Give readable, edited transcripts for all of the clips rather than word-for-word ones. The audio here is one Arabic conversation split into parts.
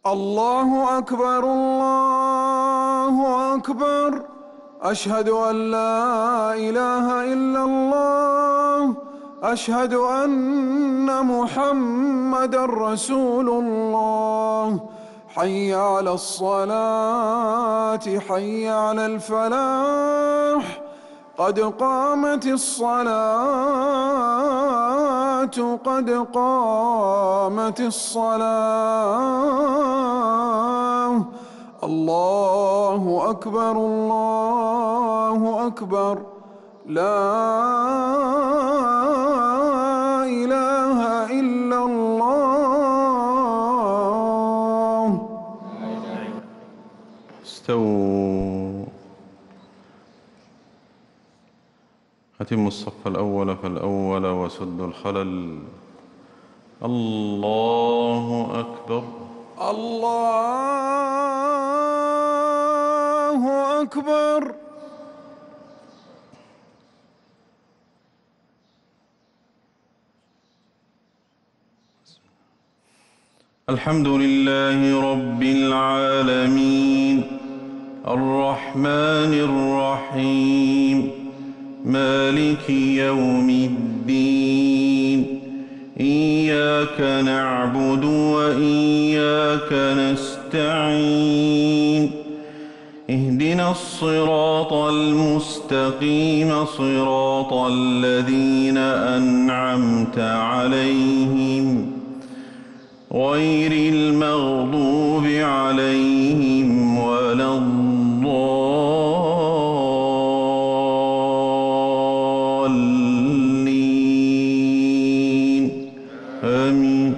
الله أكبر الله أكبر. أشهد أن لا إله إلا الله. أشهد أن محمدًا رسول الله. حي على الصلاة حي على الفلاح. قد قامت الصلاة قد قامت الصلاة. الله أكبر الله أكبر. لا إله إلا الله. استووا. أتموا الصف الأول فالأول وسدوا الخلل. الله أكبر. الله أكبر. الحمد لله رب العالمين الرحمن الرحيم مالك يوم الدين. إياك نعبد وإياك نستعين. اهدنا الصراط المستقيم صراط الذين أنعمت عليهم غير المغضوب عليهم ولا الضالين. آمين.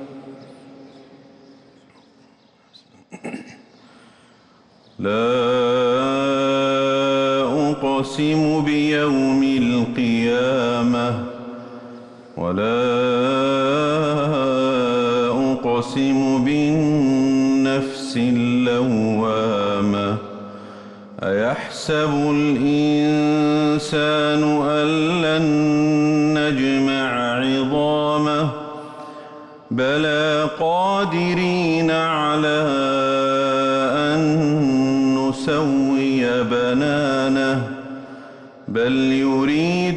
لا أقسم بيوم القيامة ولا أقسم بالنفس اللوامة. أيحسب الإنسان أن لن نجمع عظامه بلى قادرين على أن نسوي بنانه بل يريد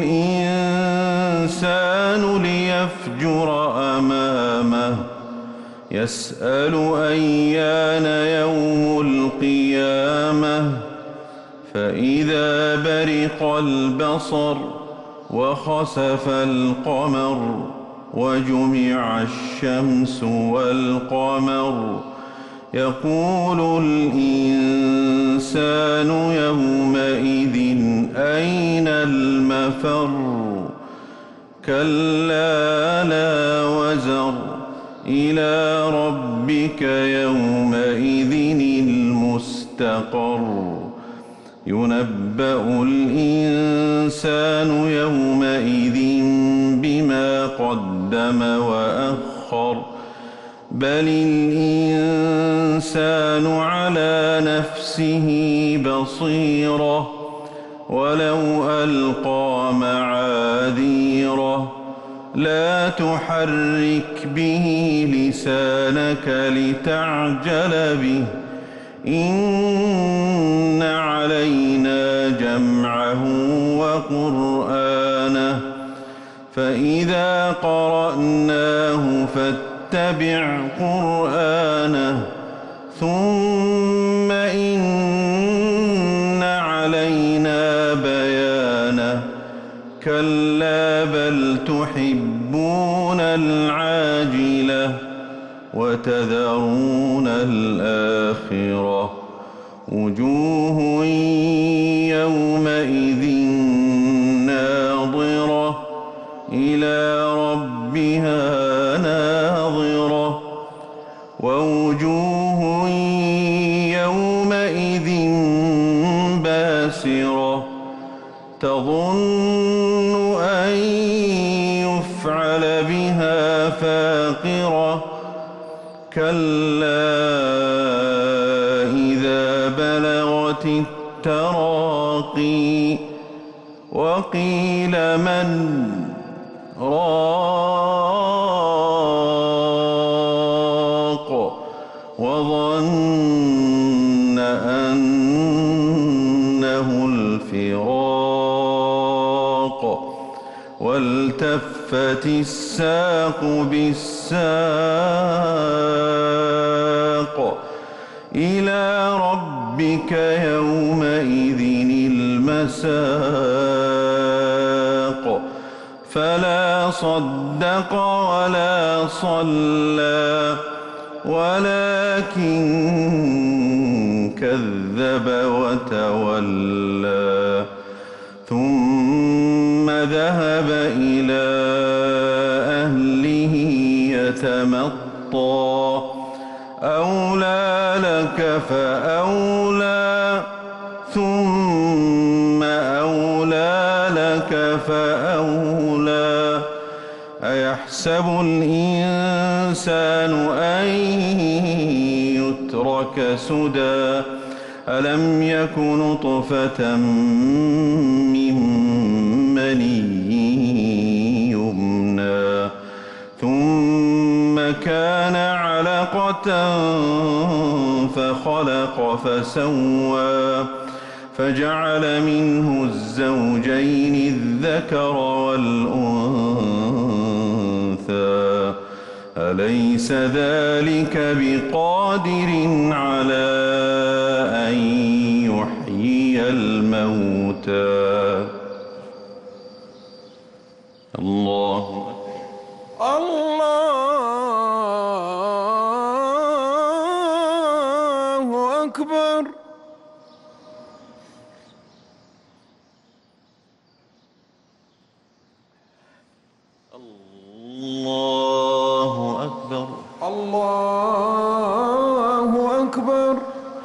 الإنسان ليفجر أمامه يسأل أيان يوم القيامة فإذا برق البصر وخسف القمر وجمع الشمس والقمر يقول الإنسان يومئذ أين المفر. كلا لا وزر إلى ربك يومئذ المستقر. ينبأ الإنسان يومئذ بما قدم وأخر بل الإنسان على نفسه بصيرة ولو ألقى معاذيره. لا تحرك به لسانك لتعجل به إن علينا جمعه وقرآنه فإذا قرأناه فاتبع قرآنه ثم إن علينا بيانه. كلا بل تحبون العاجلة وتذرون الآخرة. وجوه يومئذ ناظرة إلى ربها ناظرة ووجوه يومئذ باسرة تظن أن يفعل بها فاقرة. كلا إذا بلغت التراقي وقيل من راق والتفت الساق بالساق إلى ربك يومئذ المساق فلا صدق ولا صلى ولكن كذب وتولى ثم ذهب إلى أهله يتمطى أولى لك فأولى ثم أولى لك فأولى أيحسب الإنسان أن يترك سدى ألم يك نطفة من مني يمنى ثم كان علقة فخلق فسوى فجعل منه الزوجين الذكر والأنثى أليس ذلك بقادر على أن يحيي الموتى الله أكبر. الله أكبر. الله أكبر.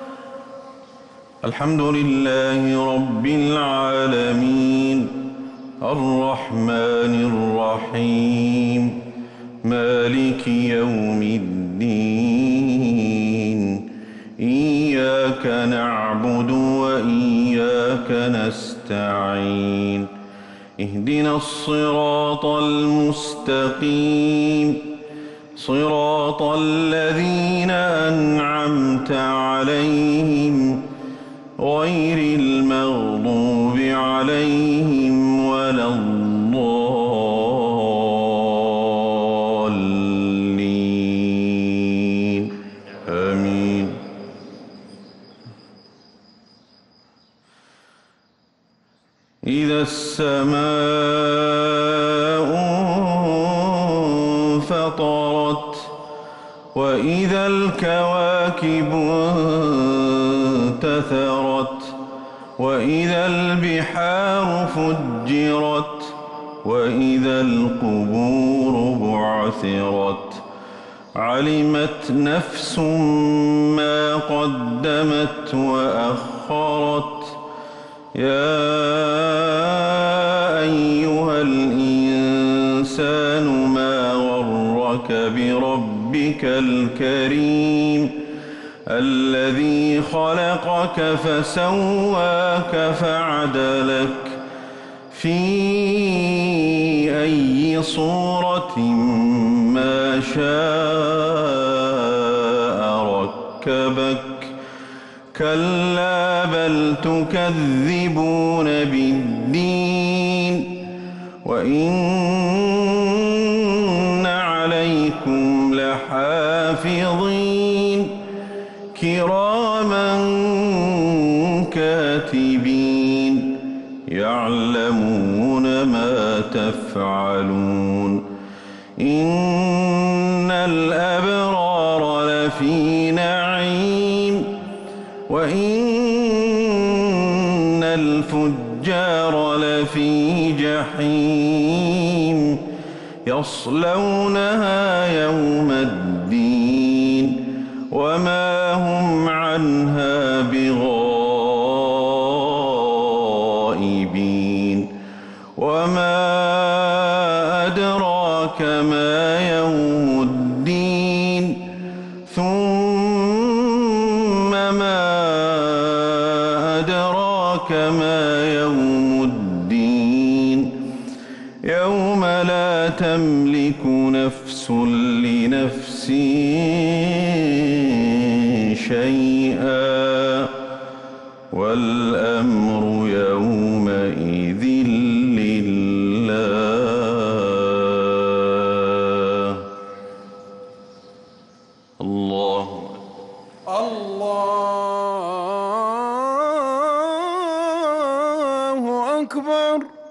الحمد لله رب العالمين الرحمن الرحيم مالك يوم الدين إياك نعبد وإياك نستعين اهدنا الصراط المستقيم صراط الذين أنعمت عليهم غير المغضوب عليهم ولا الضالين آمين. إذا السماء انفطرت وإذا الكواكب انتثرت وإذا البحار فجرت وإذا القبور بعثرت علمت نفس ما قدمت وأخرت يا أيها الإنسان ما غرك بربك الكريم الذي خلقك فسواك فعدلك في أي صورة ما شاء ركبك كلا بل تكذبون بالدين وإن عليكم لحافظين كراما كاتبين يعلمون ما تفعلون إن الأبرار لفي نعيم وإن الفجار لفي جحيم يصلونها يوم الدين وما هم عنها بغائبين وما أدراك ما يوم الدين ثم ما أدراك ما يوم الدين يوم لا تملك نفس لنفس شيئا والأمر يومئذ لله. أكبر.